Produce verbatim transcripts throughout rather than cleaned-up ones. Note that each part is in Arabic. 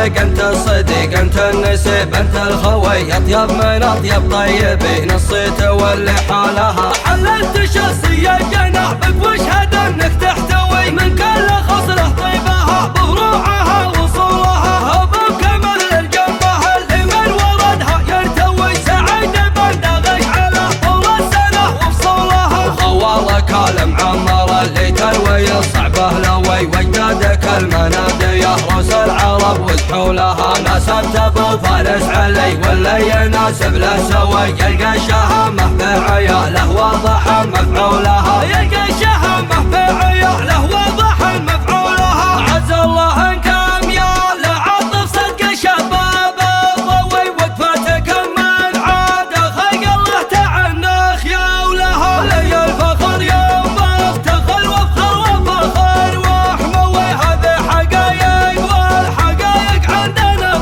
الرفيق انت الصديق انت النسيب انت الخوي، اطيب من اطيب طيبين الصيت واللي حالها. حللت شخصية جنابك واشهد انك تحتوي من كل خصلة طيبها بفروعها وصولها. ابوك مثل الجنبه اللي من وردها يرتوي، سعيد بندغش على طول السنة وفصولها. خوالك المعمر اللي تروي الصعبة لوي، واجدادك المنادي يهرس العرب وسحولها. ناسبت ابو فارس علي واللي يناسب له سوي، يلقى الشهامة في عياله واضح مفعولها. يلقى الشهامة في عياله واضح مفعولها. عز الله انك اميال عطف صدق شباب الضوي، وقفتك من عاد خلق الله تعنخ يا ولها. لي الفخر يوم افتخر وافخر وفخر واحموي، هذه حقايق والحقايق عندنا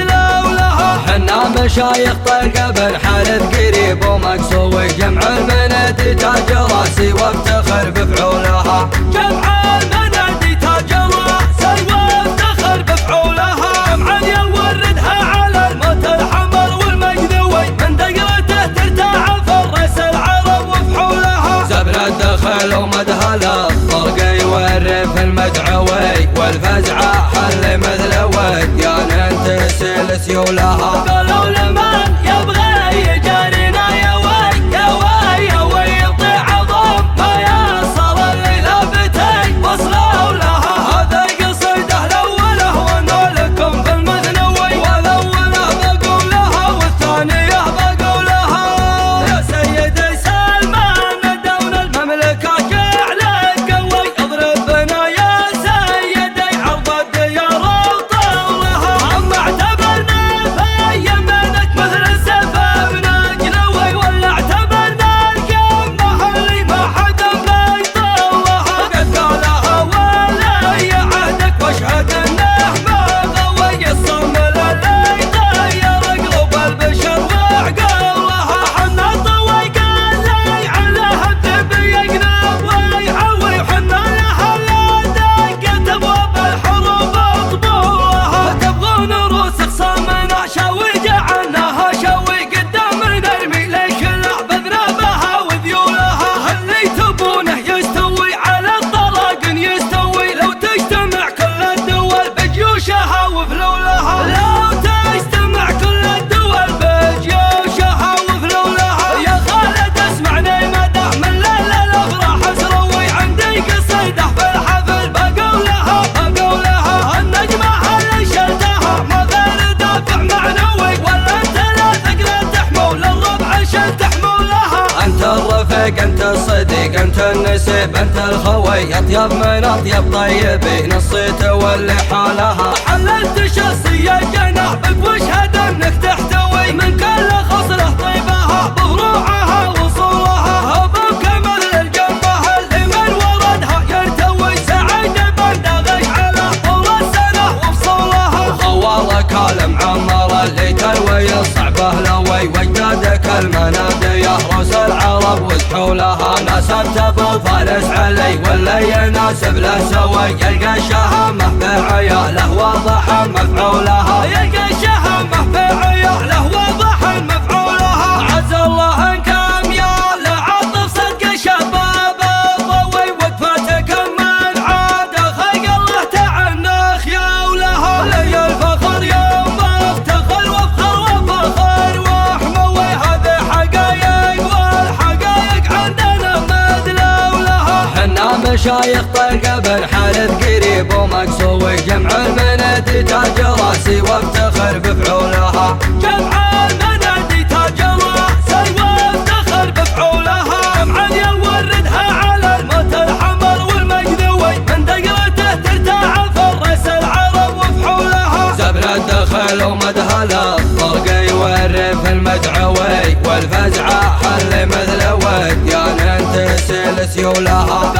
مدلولها. حنا مشايخ طلقه بن حارث قريب ومكسوي، جمع المنادي تاج راسي وافتخر بفعولها. جمع المنادي تاج راسي وافتخر بفعولها. جمعا يوردها على الموت الحمر والمجذوي، من دقرته ترتاع فرس العرب وفحولها. زبر الدخل ومدهله الطرق يورف المدعوي، والفزعه حل مثل ود يا ننتسل سيولها. قالوا لمن يبغى يجارينا يا وي يا وي يا وي يطيع عظم ما يصل اللي لابتي وصلوا لها. هذا قصيده الاوله وانا لكم في المثنوي، والاوله بقولها والثانيه بقولها. يا سيدي سلمان دون المملكه جعلك قوي، اضرب بنا يا سيدي عرض الديار وطولها. اما اعتبرنا في يمنك مثل السفا بنجلوي، ولا اعتبرنا القمه اللي ما حدا بيطولها. قد قالها ولي عهدك واشهد انه ما غوي، الصمل اللي طير قلوب البشر وعقولها. حنا طوي قال لي عليها الذئب يقنب ويحوي، وحنا لها لا دقت ابواب الحروب اطبولها. تبغون روس خصامنا شوي جعلناها شوي، قدام نرمي ليش لعب ذنبها وذيولها. اللي تبونه يستوي على الطلاق يستوي، لو تجتمع كل الدول بجيوشها وفلولها. لو تجتمع كل الدول بجيوشها وفلولها. يا خالد اسمعني مدح من ليل الافراح اسروي، عندي قصيده في الحفل بقولها بقولها. النجمه اللي شلتها ما غير دافع معنوي، ولا انت لا ثقل تحمل الربع شل تحملها. انت الرفيق انت الصديق انت النسيب انت الخوي، اطيب من اطيب طيبين الصيت واللي حالها. حللت شخصية جنابك واشهد انك تحتوي من كل خصلة طيبها بفروعها وصولها. ابوك مثل الجنبه اللي من وردها يرتوي، سعيد بندغش على طول السنة وفصولها. خوالك المعمر اللي تروي الصعبة لوي، واجدادك المنادي يهرس العرب وسحولها. ناسبت ابو فارس علي واللي يناسب له سوي، يلقى الشهامة في عياله واضح مفعولها. يلقى الشهامة في عياله واضح مفعولها. عز الله انك اميال عطف صدق شباب الضوي، وقفتك من عاد خلق الله تعنخ يا ولها. لي الفخر يوم افتخر وافخر وفخر واحموي، هذه حقايق والحقايق عندنا مدلولها. حنا مشايخ طلقه بن حارث قريب ومكسوي، جمع المنادي تاج راسي وافتخر بفعولها. جمع المنادي تاج راسي وافتخر بفعولها. جمعا يوردها على الموت الحمر والمجذوي، من دقرته ترتاع فرس العرب وفحولها. زبر الدخل ومدهله الطرق يورف المدعوي، والفزعه حل مثل ود يا ننتسل سيولها.